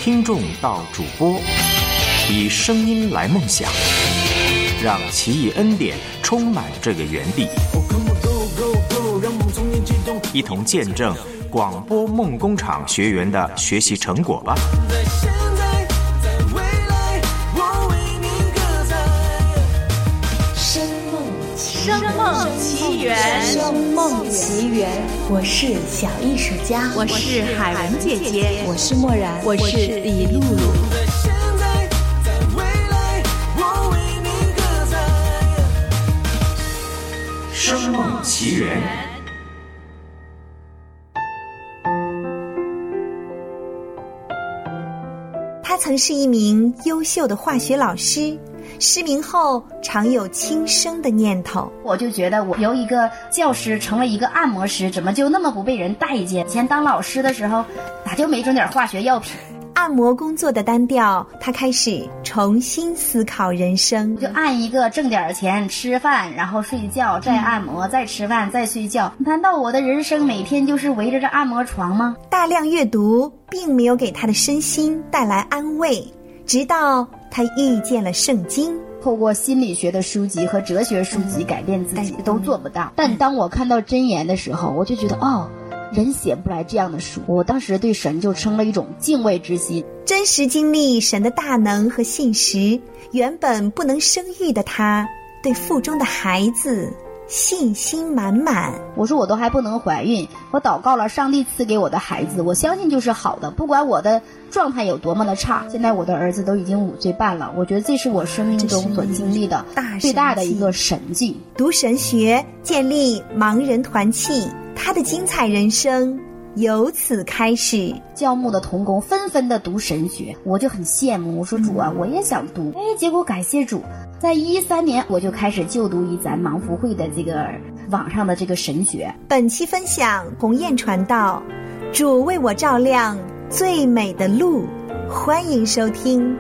听众到主播，以声音来梦想，让奇异恩典充满这个园地，一同见证广播梦工厂学员的学习成果吧。 声梦奇缘， 声梦奇缘，我是小艺术家， 我是海文姐姐， 我是默然， 我是李露露。 声梦奇缘。 他曾是一名优秀的化学老师，失明后常有轻生的念头。 我就觉得我由一个教师成了一个按摩师，怎么就那么不被人待见？以前当老师的时候咋就没整点化学药品？ 按摩工作的单调，他开始重新思考人生。 就按一个挣点钱，吃饭然后睡觉，再按摩，再吃饭，再睡觉。难道我的人生每天就是围着这按摩床吗？ 大量阅读并没有给他的身心带来安慰，直到他遇见了圣经。 透过心理学的书籍和哲学书籍改变自己都做不到，但当我看到箴言的时候，我就觉得人写不来这样的书。我当时对神就生了一种敬畏之心。 真实经历神的大能和信实，原本不能生育的他，对腹中的孩子信心满满。 我说我都还不能怀孕，我祷告了，上帝赐给我的孩子，我相信就是好的，不管我的状态有多么的差。现在我的儿子都已经5岁半了，我觉得这是我生命中所经历的最大的一个神迹。 读神学，建立盲人团契，他的精彩人生由此开始。 教牧的同工纷纷的读神学，我就很羡慕，我说主啊，我也想读。结果感谢主，在13年我就开始就读于咱盲福会的这个网上的这个神学。 本期分享鸿雁传道，主为我照亮最美的路，欢迎收听。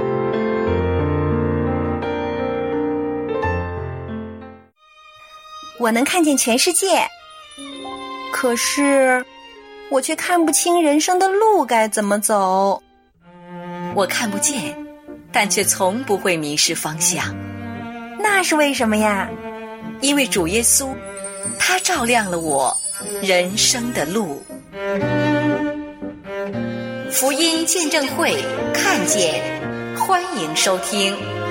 我能看见全世界，可是我却看不清人生的路该怎么走。 我看不见，但却从不会迷失方向。 那是为什么呀？ 因为主耶稣，他照亮了我人生的路。福音见证会，看见，欢迎收听。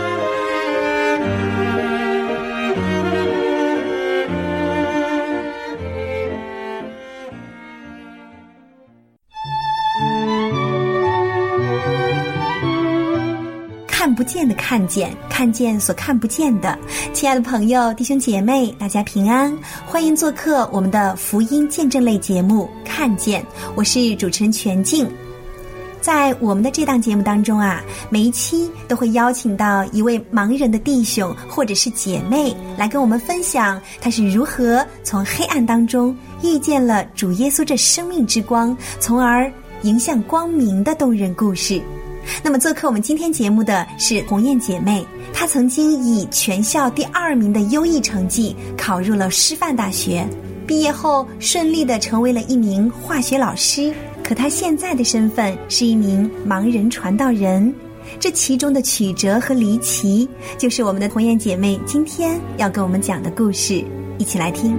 看不见的看见，看见所看不见的。亲爱的朋友弟兄姐妹，大家平安，欢迎做客我们的福音见证类节目看见，我是主持人全静。在我们的这档节目当中啊，每一期都会邀请到一位盲人的弟兄或者是姐妹来跟我们分享他是如何从黑暗当中遇见了主耶稣这生命之光，从而迎向光明的动人故事。那么做客我们今天节目的是鸿雁姐妹，她曾经以全校第2名的优异成绩考入了师范大学，毕业后顺利地成为了一名化学老师，可她现在的身份是一名盲人传道人。这其中的曲折和离奇，就是我们的鸿雁姐妹今天要跟我们讲的故事，一起来听。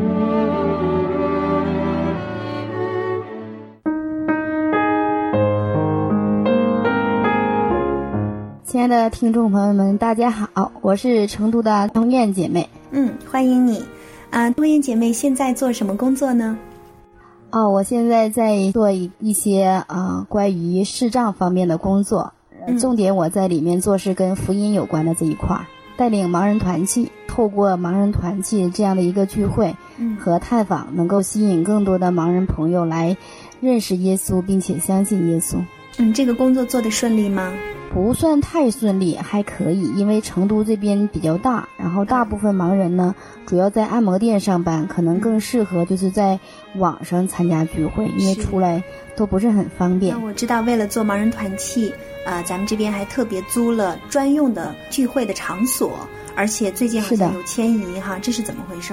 亲爱的听众朋友们，大家好，我是成都的鸿雁姐妹。 欢迎你。鸿雁姐妹现在做什么工作呢？ 我现在在做一些关于视障方面的工作，重点我在里面做是跟福音有关的这一块，带领盲人团契，透过盲人团契这样的一个聚会和探访，能够吸引更多的盲人朋友来认识耶稣，并且相信耶稣。 这个工作做得顺利吗？ 不算太顺利，还可以，因为成都这边比较大，然后大部分盲人呢主要在按摩店上班，可能更适合就是在网上参加聚会，因为出来都不是很方便。 那我知道为了做盲人团契，咱们这边还特别租了专用的聚会的场所，而且最近好像有迁移哈，这是怎么回事呢？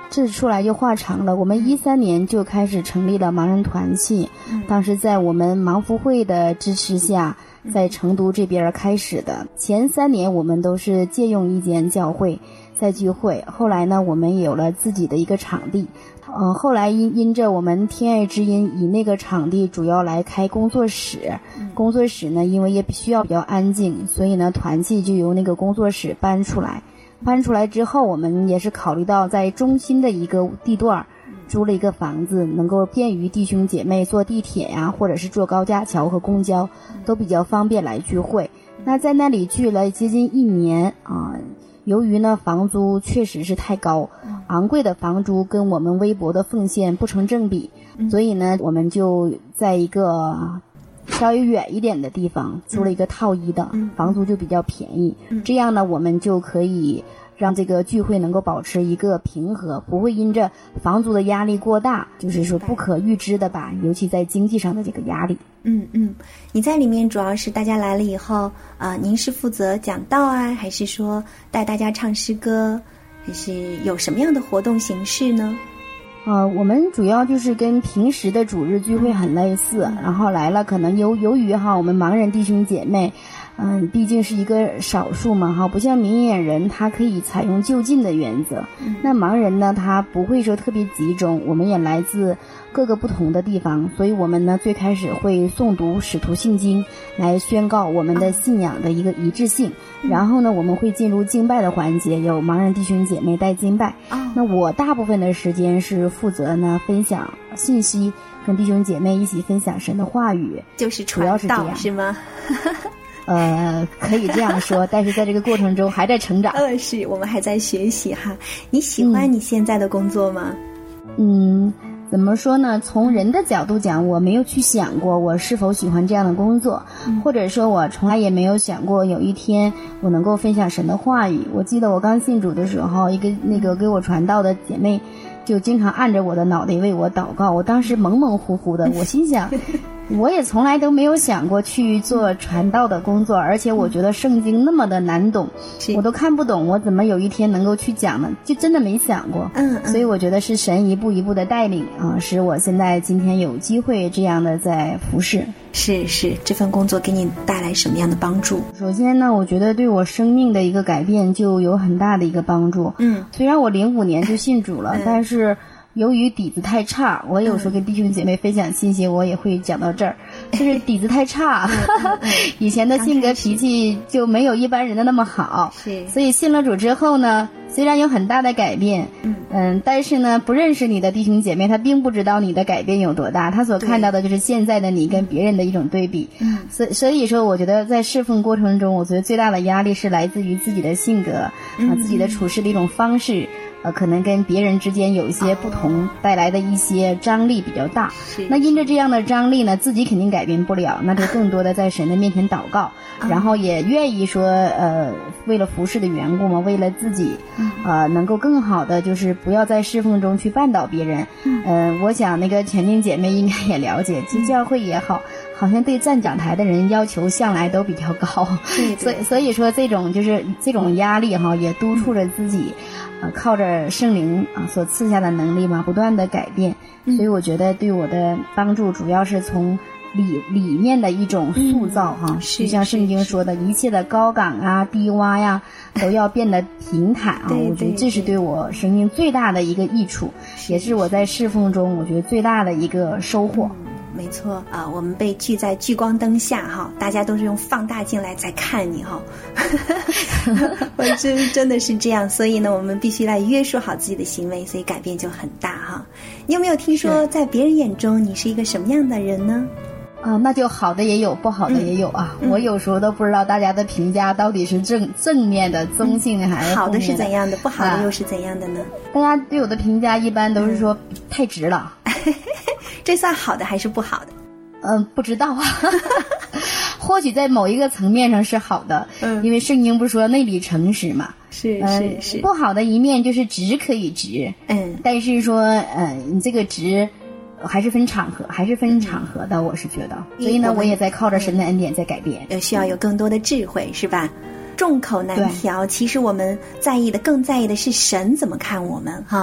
这出来就话长了。我们13年就开始成立了盲人团契，当时在我们盲福会的支持下，在成都这边开始的。前3年我们都是借用一间教会在聚会，后来呢我们有了自己的一个场地。后来因着我们天爱之音以那个场地主要来开工作室，工作室呢因为也需要比较安静，所以呢团契就由那个工作室搬出来之后，我们也是考虑到在中心的一个地段租了一个房子，能够便于弟兄姐妹坐地铁呀，或者是坐高架桥和公交都比较方便来聚会。那在那里聚了接近1年由于呢房租确实是太高，昂贵的房租跟我们微薄的奉献不成正比，所以呢我们就在一个稍微远一点的地方租了一个套1的，房租就比较便宜，这样呢我们就可以让这个聚会能够保持一个平和，不会因着房租的压力过大，就是说不可预知的吧，尤其在经济上的这个压力。 你在里面主要是大家来了以后您是负责讲道啊，还是说带大家唱诗歌，还是有什么样的活动形式呢？ 我们主要就是跟平时的主日聚会很类似，然后来了可能由于我们盲人弟兄姐妹毕竟是一个少数嘛不像明眼人他可以采用就近的原则，那盲人呢他不会说特别集中，我们也来自各个不同的地方，所以我们呢最开始会诵读使徒信经来宣告我们的信仰的一个一致性，然后呢我们会进入敬拜的环节，有盲人弟兄姐妹带敬拜，那我大部分的时间是负责呢分享信息，跟弟兄姐妹一起分享神的话语， 就是传道是吗？ 可以这样说，但是在这个过程中还在成长。 是我们还在学习哈。你喜欢你现在的工作吗？ 怎么说呢？从人的角度讲，我没有去想过我是否喜欢这样的工作，或者说我从来也没有想过有一天我能够分享神的话语。我记得我刚信主的时候，一个那个给我传道的姐妹就经常按着我的脑袋为我祷告，我当时懵懵乎乎的，我心想我也从来都没有想过去做传道的工作，而且我觉得圣经那么的难懂，我都看不懂，我怎么有一天能够去讲呢？就真的没想过。所以我觉得是神一步一步的带领使我现在今天有机会这样的在服侍。 是这份工作给你带来什么样的帮助？ 首先呢，我觉得对我生命的一个改变就有很大的一个帮助。虽然我05年就信主了，但是由于底子太差，我有时候跟弟兄姐妹分享信息，我也会讲到这儿，就是底子太差，以前的性格脾气就没有一般人的那么好，所以信了主之后呢，虽然有很大的改变，但是呢，不认识你的弟兄姐妹，他并不知道你的改变有多大，他所看到的就是现在的你跟别人的一种对比。所以说，我觉得在侍奉过程中，我觉得最大的压力是来自于自己的性格自己的处事的一种方式。可能跟别人之间有一些不同，带来的一些张力比较大。那因着这样的张力呢，自己肯定改变不了，那就更多的在神的面前祷告，然后也愿意说为了服侍的缘故嘛，为了自己能够更好的就是不要在侍奉中去绊倒别人。我想那个全经姐妹应该也了解，其实教会也好像对站讲台的人要求向来都比较高，所以说这种就是这种压力也督促着自己靠着圣灵所赐下的能力嘛，不断的改变。所以我觉得对我的帮助主要是从里面的一种塑造就像圣经说的，一切的高岗低洼呀都要变得平坦我觉得这是对我生命最大的一个益处，也是我在侍奉中我觉得最大的一个收获。 没错我们被聚在聚光灯下大家都是用放大镜来在看你我真的是这样，所以呢我们必须来约束好自己的行为，所以改变就很大你有没有听说在别人眼中你是一个什么样的人呢？ 那就好的也有，不好的也有我有时候都不知道大家的评价到底是正面的、中性的还是好的是怎样的，不好的又是怎样的呢？ 大家对我的评价一般都是说太直了这算好的还是不好的？ 不知道或许在某一个层面上是好的，因为圣经不是说内里诚实嘛， 是不好的一面就是直可以直，但是说你这个直还是分场合的，我是觉得。所以呢，我也在靠着神的恩典在改变。 需要有更多的智慧，是吧？众口难调，其实我们更在意的是神怎么看我们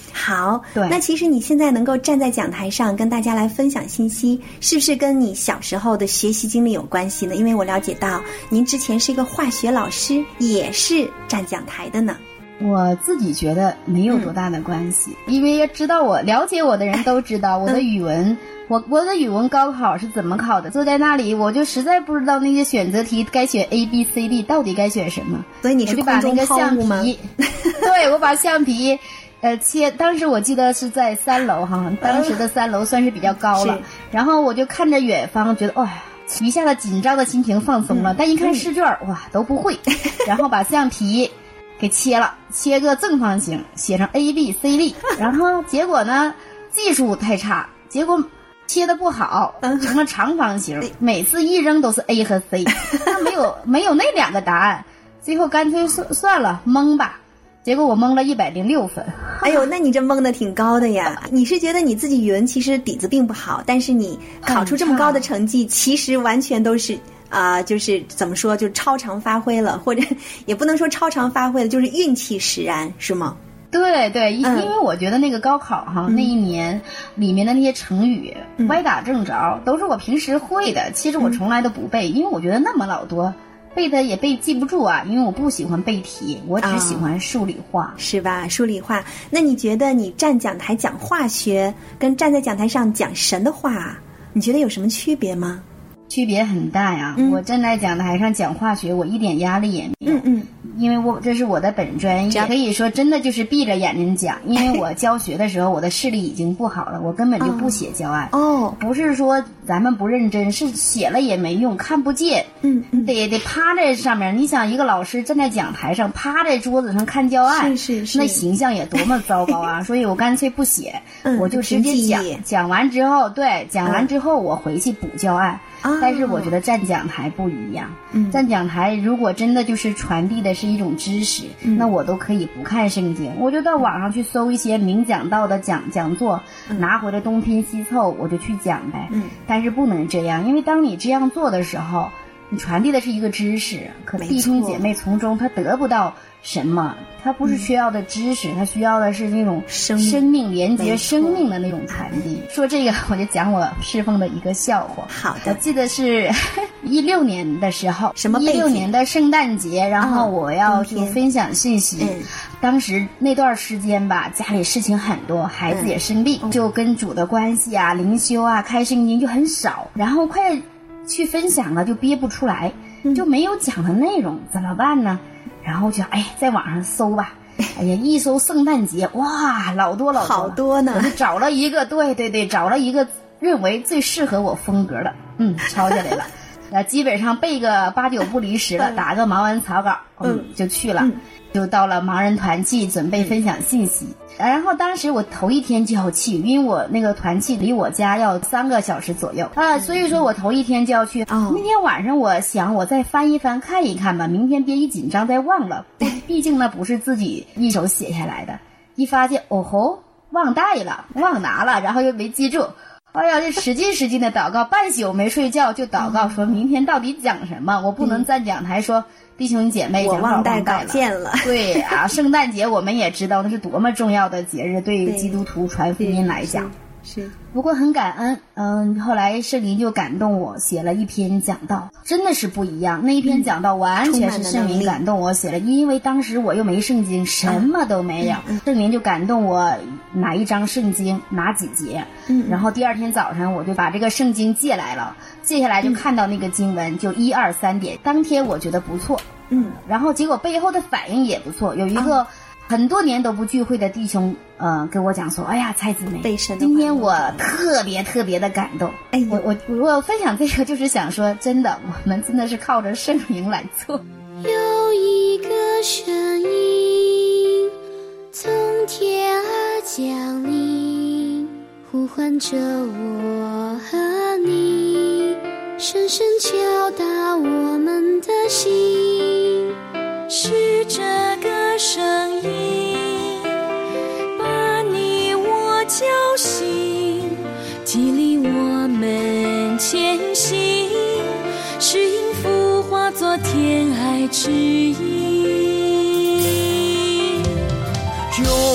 好， 对， 那其实你现在能够站在讲台上跟大家来分享信息，是不是跟你小时候的学习经历有关系呢？因为我了解到您之前是一个化学老师，也是站讲台的呢。 我自己觉得没有多大的关系，因为知道我了解我的人都知道我的语文，我的语文高考是怎么考的，坐在那里我就实在不知道那些选择题该选 A B C D 到底该选什么， 所以你是空中抛物吗？ 对，我把橡皮切，当时我记得是在3楼哈，当时的3楼算是比较高了，然后我就看着远方，觉得哇，一下子紧张的心情放松了，但一看试卷哇都不会，然后把橡皮给切了，切个正方形，写成 A B C D， 然后结果呢技术太差，结果切的不好，成了长方形，每次一扔都是 A 和 C， 那没有那2个答案，最后干脆算了蒙吧，结果我蒙了106分。 哎呦，那你这蒙的挺高的呀！你是觉得你自己语文其实底子并不好，但是你考出这么高的成绩，其实完全都是就是怎么说，就超常发挥了，或者也不能说超常发挥了，就是运气使然，是吗？ 对对，因为我觉得那个高考哈，那一年里面的那些成语歪打正着，都是我平时会的，其实我从来都不背，因为我觉得那么老多背的也记不住啊，因为我不喜欢背题，我只喜欢数理化， 是吧？数理化。那你觉得你站讲台讲化学跟站在讲台上讲神的话，你觉得有什么区别吗？ 区别很大呀，我站在讲台上讲化学，我一点压力也没有，因为这是我的本专业，可以说真的就是闭着眼睛讲，因为我教学的时候我的视力已经不好了，我根本就不写教案，不是说咱们不认真，是写了也没用，看不见，得趴在上面，你想一个老师站在讲台上趴在桌子上看教案， 是那形象也多么糟糕啊，所以我干脆不写，我就直接讲完之后，讲完之后我回去补教案。但是我觉得站讲台不一样，站讲台如果真的就是传递的是一种知识，那我都可以不看圣经，我就到网上去搜一些明讲道的讲座，拿回来东拼西凑我就去讲呗。但是不能这样，因为当你这样做的时候，你传递的是一个知识，可弟兄姐妹从中他得不到什么，他不是需要的知识，他需要的是那种生命连接生命的那种传递。说这个我就讲我侍奉的一个笑话。 好的， 我记得是16年的时候， 什么背景 ？16年的圣诞节，然后我要去分享信息。当时那段时间吧，家里事情很多，孩子也生病，就跟主的关系啊、灵修啊、开圣经就很少，然后快去分享了就憋不出来，就没有讲的内容，怎么办呢？然后就在网上搜吧，一搜圣诞节，哇，老多好多呢。 我就找了一个，对，找了一个认为最适合我风格的，抄下来了。基本上背个8、9不离10了，打个盲文草稿，就去了，就到了盲人团契准备分享信息。然后当时我头一天就要去，因为我那个团契离我家要3个小时左右所以说我头一天就要去。那天晚上我想我再翻一翻看一看吧，明天别一紧张再忘了，毕竟那不是自己一手写下来的，一发现忘带了，忘拿了，然后又没记住。这使劲的祷告，半宿没睡觉，就祷告说明天到底讲什么，我不能站讲台说弟兄姐妹， 我忘带稿件了。 对啊，圣诞节我们也知道那是多么重要的节日，对基督徒传福音来讲。 是， 不过很感恩，后来圣灵就感动我，写了一篇讲道，真的是不一样。那一篇讲道完全是圣灵感动我写了，因为当时我又没圣经，什么都没有，圣灵就感动我哪一章圣经哪几节，然后第二天早上我就把这个圣经借来了，借下来就看到那个经文，就1、2、3点，当天我觉得不错，然后结果背后的反应也不错，有一个很多年都不聚会的弟兄跟我讲说，蔡姊妹，今天我特别的感动。我分享这个就是想说，真的，我们真的是靠着圣灵来做。 有一个声音从天而降临，呼唤着我和你，深深敲打我们的心，是这个声音把你我叫醒，激励我们前行，是因父化作天爱之音， 用爱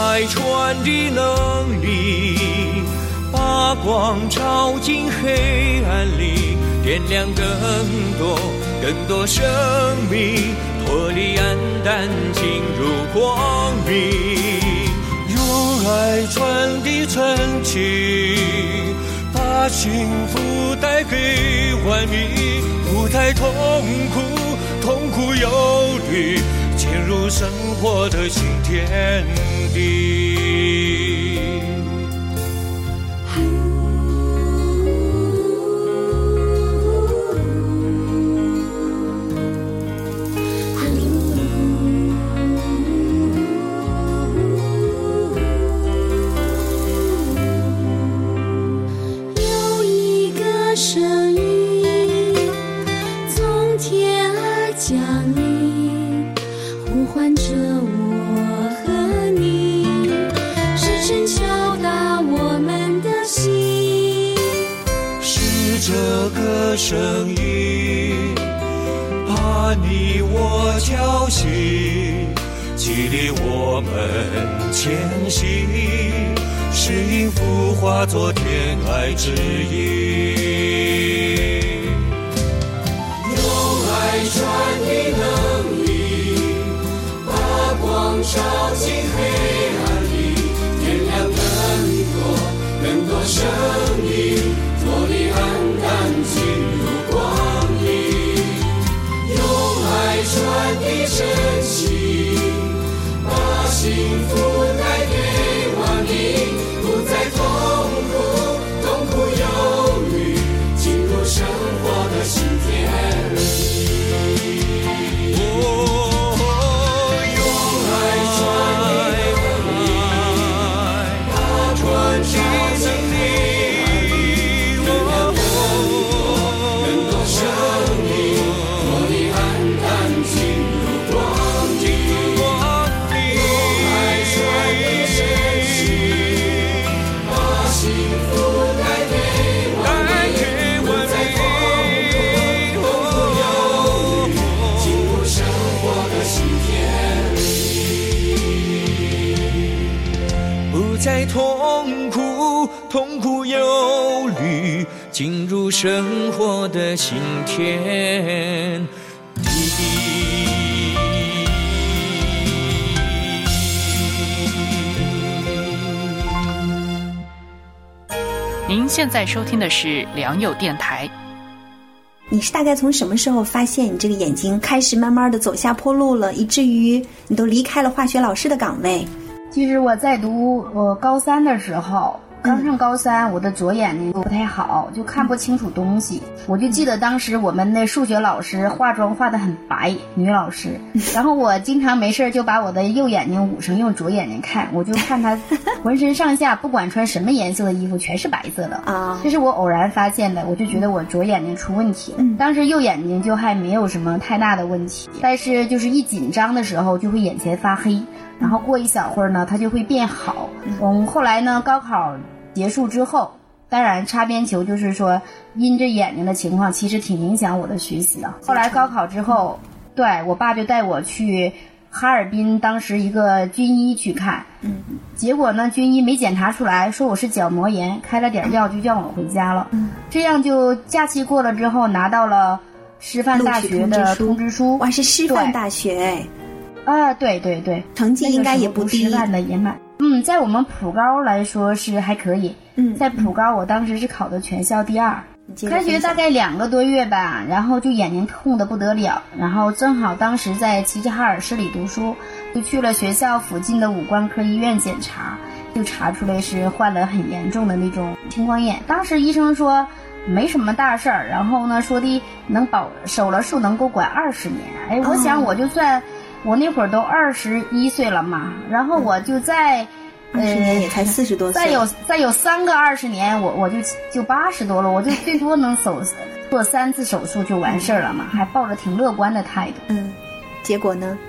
爱传的能力，把光照进黑暗里，点亮更多生命，脱离暗淡进入光明。用爱传递真情，把幸福带给万民，不再痛苦忧虑，进入生活的新天地。 有一个声音从天而降临，呼唤着我和你，深深敲打我们的心。 是这个声音把你我叫醒，激励我们前行，使音符化作天爱之音。用爱传递能力，把光照进黑暗里，点亮更多生命，脱离暗淡进入光明。用爱传递真情，把幸福带给万民，不再痛苦忧虑，进入生活的新天地。用爱传递能力，把光照进黑暗里，点亮更多生命，脱离暗淡进入光明。用爱传递真情，把幸福带给万民，不再痛苦忧虑，进入生活的新天地。不再痛苦忧虑，进入生活的新天地。 您现在收听的是良友电台。 你是大概从什么时候发现你这个眼睛开始慢慢的走下坡路了，以至于你都离开了化学老师的岗位？ 其实我在读高三的时候，刚上高三，我的左眼睛不太好，就看不清楚东西。我就记得当时我们的数学老师化妆化得很白，女老师，然后我经常没事就把我的右眼睛捂上，用左眼睛看，我就看她浑身上下不管穿什么颜色的衣服全是白色的啊。这是我偶然发现的，我就觉得我左眼睛出问题了。当时右眼睛就还没有什么太大的问题，但是就是一紧张的时候就会眼前发黑，然后过一小会儿呢它就会变好。后来呢高考结束之后，当然擦边球就是说因着眼睛的情况其实挺影响我的学习的。后来高考之后，对，我爸就带我去哈尔滨当时一个军医去看，结果呢军医没检查出来，说我是角膜炎，开了点药就叫我回家了。这样就假期过了之后拿到了师范大学的通知书。 哇，是师范大学啊，对对对， 成绩应该也不低。 师范的也蛮在我们普高来说是还可以。在普高我当时是考的全校第2。开学大概2个多月吧，然后就眼睛痛得不得了，然后正好当时在齐齐哈尔市里读书，就去了学校附近的五官科医院检查，就查出来是患了很严重的那种青光眼。当时医生说没什么大事儿，然后呢说的能手了术能够管20年。我想我就算我那会儿都21岁了嘛，然后我就在 20年也才40多岁， 再有3个20年，我就80多了，我就最多能做3次手术就完事儿了嘛，还抱着挺乐观的态度。 结果呢？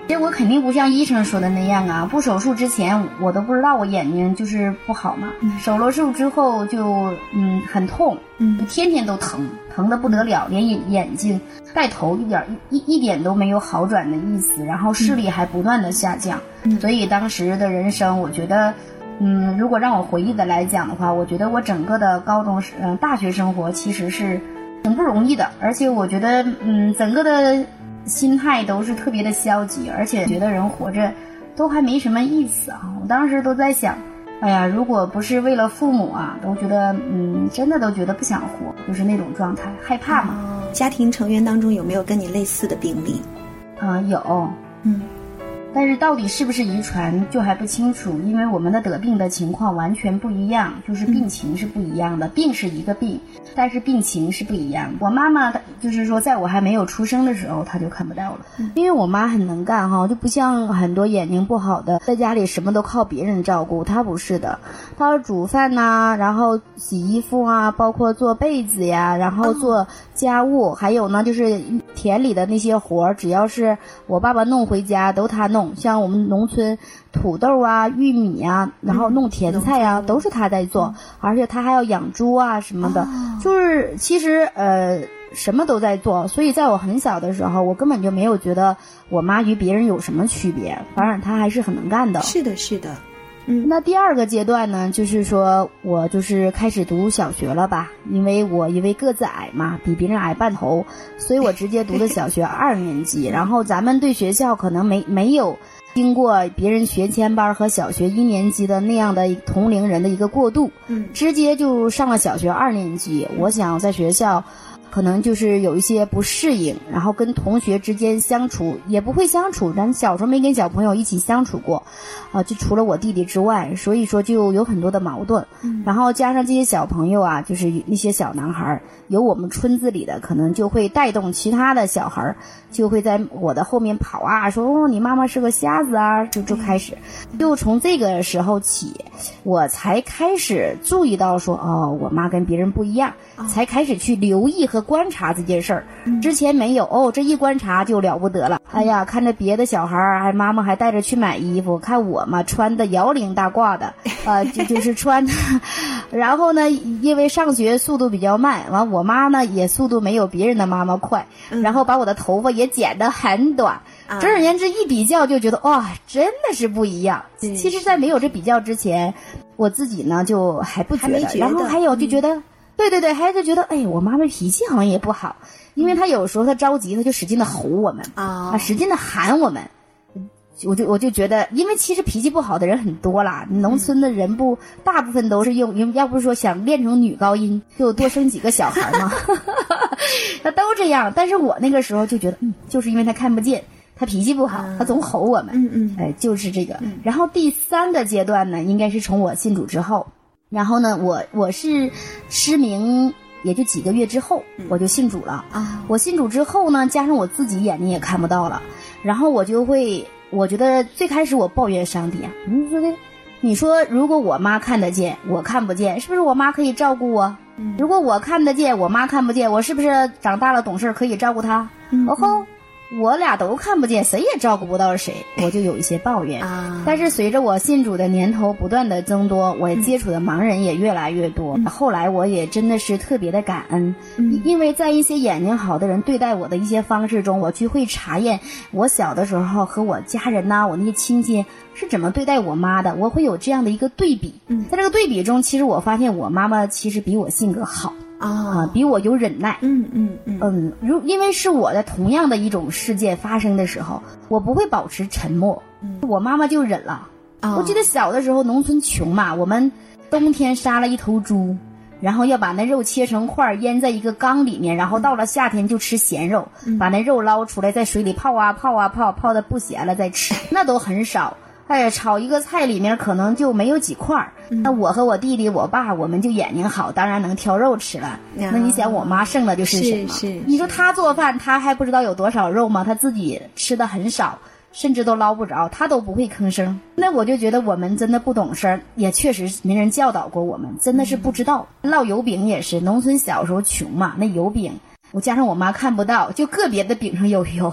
结果肯定不像医生说的那样啊，不手术之前我都不知道我眼睛就是不好嘛，手了术之后就很痛，天天都疼得不得了，连眼睛带头一点都没有好转的意思，然后视力还不断的下降，所以当时的人生我觉得如果让我回忆的来讲的话，我觉得我整个的大学生活其实是挺不容易的，而且我觉得整个的心态都是特别的消极，而且觉得人活着都还没什么意思啊。我当时都在想，哎呀，如果不是为了父母啊，都觉得真的都觉得不想活，就是那种状态，害怕嘛。 家庭成员当中有没有跟你类似的病例？ 有，但是到底是不是遗传就还不清楚，因为我们的得病的情况完全不一样，就是病情是不一样的，病是一个病，但是病情是不一样。我妈妈就是说在我还没有出生的时候她就看不到了，因为我妈很能干哈，就不像很多眼睛不好的在家里什么都靠别人照顾，她不是的，她煮饭呐，然后洗衣服啊，包括做被子呀，然后做家务，还有呢就是田里的那些活，只要是我爸爸弄回家都她弄，像我们农村土豆啊、玉米啊，然后弄甜菜啊，都是他在做，而且他还要养猪啊什么的，就是其实什么都在做，所以在我很小的时候，我根本就没有觉得我妈与别人有什么区别，反而她还是很能干的。 是的，是的。 那第二个阶段呢，就是说我就是开始读小学了吧，因为个子矮嘛，比别人矮半头，所以我直接读的小学2年级。然后咱们对学校可能没有经过别人学前班和小学1年级的那样的同龄人的一个过渡，直接就上了小学2年级。我想在学校可能就是有一些不适应，然后跟同学之间相处也不会相处，咱小时候没跟小朋友一起相处过就除了我弟弟之外，所以说就有很多的矛盾，然后加上这些小朋友啊，就是那些小男孩，有我们村子里的可能就会带动其他的小孩，就会在我的后面跑啊，说你妈妈是个瞎子啊，就开始，就从这个时候起，我才开始注意到说我妈跟别人不一样，才开始去留意和观察这件事儿，之前没有这一观察就了不得了。哎呀，看着别的小孩妈妈还带着去买衣服，看我嘛穿的摇领大褂的就是穿的然后呢因为上学速度比较慢，完我妈呢也速度没有别人的妈妈快，然后把我的头发也剪得很短，总而言之一比较就觉得哇真的是不一样。其实在没有这比较之前，我自己呢就还不觉得，然后还有就觉得对，还就觉得我妈妈脾气好像也不好，因为她有时候她着急她就使劲的吼我们使劲的喊我们，我就觉得，因为其实脾气不好的人很多啦，农村的人大部分都是要不是说想练成女高音就多生几个小孩嘛他都这样，但是我那个时候就觉得就是因为他看不见，他脾气不好，他总吼我们就是这个。然后第3个阶段呢，应该是从我信主之后，然后呢我是失明也就几个月之后我就信主了我信主之后呢，加上我自己眼睛也看不到了，然后我觉得最开始我抱怨上帝你说如果我妈看得见我看不见，是不是我妈可以照顾我？如果我看得见我妈看不见，我是不是长大了懂事可以照顾她？我俩都看不见，谁也照顾不到谁，我就有一些抱怨但是随着我信主的年头不断的增多，我接触的盲人也越来越多后来我也真的是特别的感恩因为在一些眼睛好的人对待我的一些方式中，我就会查验我小的时候和我家人我那些亲戚是怎么对待我妈的，我会有这样的一个对比在这个对比中，其实我发现我妈妈其实比我性格好比我有忍耐因为是我的同样的一种事件发生的时候，我不会保持沉默我妈妈就忍了我记得小的时候农村穷嘛，我们冬天杀了一头猪，然后要把那肉切成块腌在一个缸里面，然后到了夏天就吃咸肉把那肉捞出来在水里泡泡的不咸了再吃，那都很少炒一个菜里面可能就没有几块那我和我弟弟我爸我们就眼睛好，当然能挑肉吃了那你想我妈剩的就是什么你说她做饭她还不知道有多少肉吗？她自己吃的很少，甚至都捞不着，她都不会吭声。那我就觉得我们真的不懂事，也确实没人教导过我们，真的是不知道烙油饼也是，农村小时候穷嘛，那油饼我加上我妈看不到，就个别的饼上有油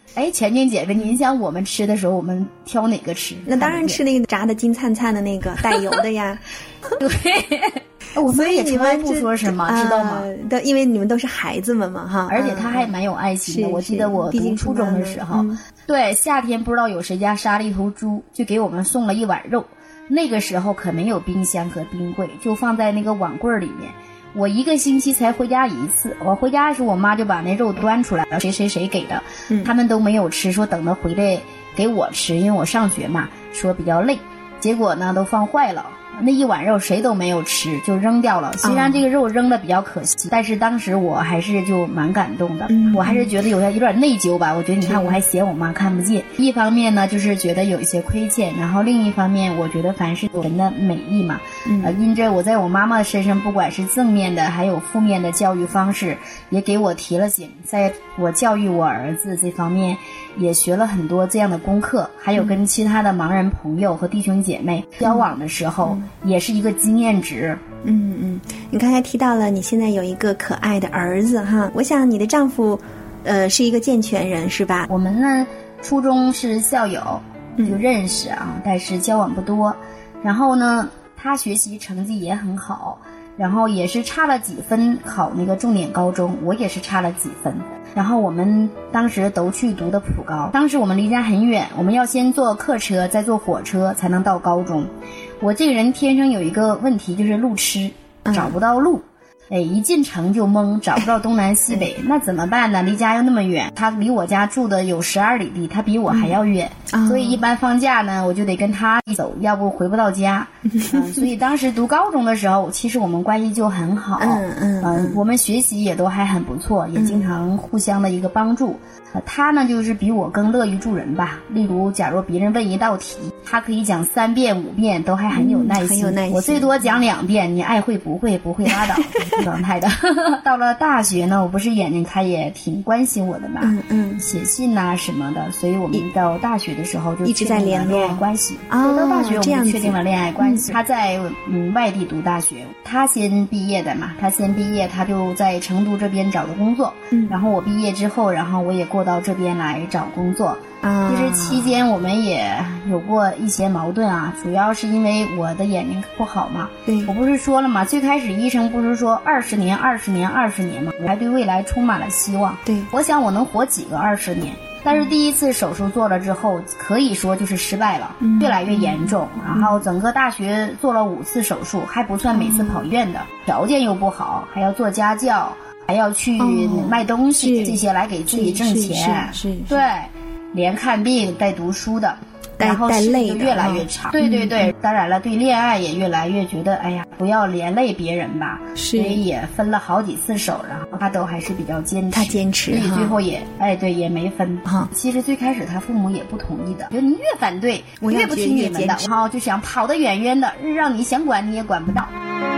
前娟姐妹，您想我们吃的时候，我们挑哪个吃？ 那当然吃那个炸的金灿灿的那个带油的呀。 对。我们也从来不说什么，知道吗？ 对，因为你们都是孩子们嘛，哈。 而且他还蛮有爱心的。我记得我读初中的时候，对，夏天不知道有谁家杀了一头猪，就给我们送了一碗肉。那个时候可没有冰箱和冰柜，就放在那个碗柜里面。我1个星期才回家一次，我回家的时候，我妈就把那肉端出来了，谁谁谁给的，他们都没有吃，说等着回来给我吃，因为我上学嘛，说比较累。结果呢，都放坏了。那一碗肉谁都没有吃，就扔掉了。虽然这个肉扔的比较可惜，但是当时我还是就蛮感动的。我还是觉得有点内疚吧。我觉得你看我还嫌我妈看不见。一方面呢，就是觉得有一些亏欠，然后另一方面，我觉得凡是人的美意嘛，因着我在我妈妈身上，不管是正面的还有负面的教育方式，也给我提了醒。在我教育我儿子这方面，也学了很多这样的功课，还有跟其他的盲人朋友和弟兄姐妹交往的时候，也是一个经验值。 你刚才提到了你现在有一个可爱的儿子哈，我想你的丈夫是一个健全人是吧？ 我们呢初中是校友，就认识啊，但是交往不多。然后呢他学习成绩也很好，然后也是差了几分考那个重点高中，我也是差了几分。然后我们当时都去读的普高，当时我们离家很远，我们要先坐客车再坐火车才能到高中。我这个人天生有一个问题，就是路痴，找不到路。一进城就懵，找不到东南西北，那怎么办呢？离家又那么远，他离我家住的有12里地，他比我还要远，所以一般放假呢，我就得跟他一走，要不回不到家。所以当时读高中的时候，其实我们关系就很好，我们学习也都还很不错，也经常互相的一个帮助。他呢就是比我更乐于助人吧。例如假如别人问一道题，他可以讲3遍5遍，都还很有耐心。我最多讲2遍，你爱会不会拉倒。状态的。到了大学呢，我不是眼睛，他也挺关心我的嘛，写信啊什么的，所以我们到大学的时候就一直在联络关系。到大学我们确定了恋爱关系。他在外地读大学，他先毕业的嘛，他就在成都这边找的工作，然后我毕业之后，然后我也过到这边来找工作。其实期间我们也有过一些矛盾啊，主要是因为我的眼睛不好嘛。我不是说了嘛，最开始医生不是说20年嘛，我还对未来充满了希望。我想我能活几个20年。但是第一次手术做了之后，可以说就是失败了，越来越严重。然后整个大学做了5次手术，还不算每次跑医院的，条件又不好，还要做家教，还要去卖东西，这些来给自己挣钱。对。连看病带读书的，然后视力就越来越差。对，当然了，对恋爱也越来越觉得，哎呀，不要连累别人吧。所以也分了好几次手，然后他都还是比较坚持。 他坚持， 所以最后也也没分。其实最开始他父母也不同意的，就你越反对，我越不听你们的，然后就想跑得远远的，让你想管你也管不到。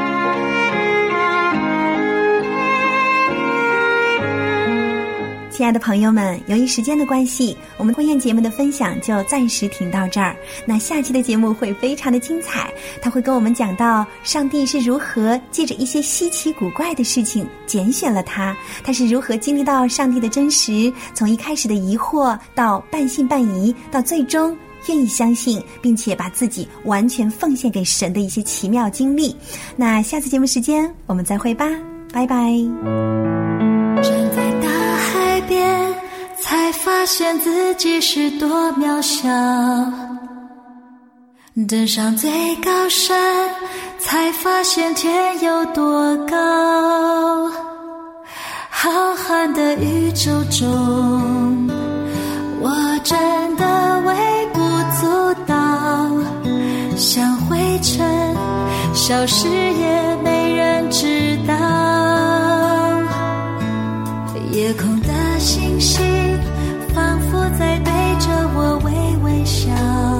亲爱的朋友们，由于时间的关系，我们婚宴节目的分享就暂时停到这儿。那下期的节目会非常的精彩，他会跟我们讲到上帝是如何借着一些稀奇古怪的事情拣选了他是如何经历到上帝的真实，从一开始的疑惑到半信半疑，到最终愿意相信，并且把自己完全奉献给神的一些奇妙经历。那下次节目时间我们再会吧，拜拜。 站在大海边，才发现自己是多渺小，登上最高山，才发现天有多高。浩瀚的宇宙中，我真的微不足道，像灰尘消失也没人知道。夜空的星星仿佛在对着我微微笑，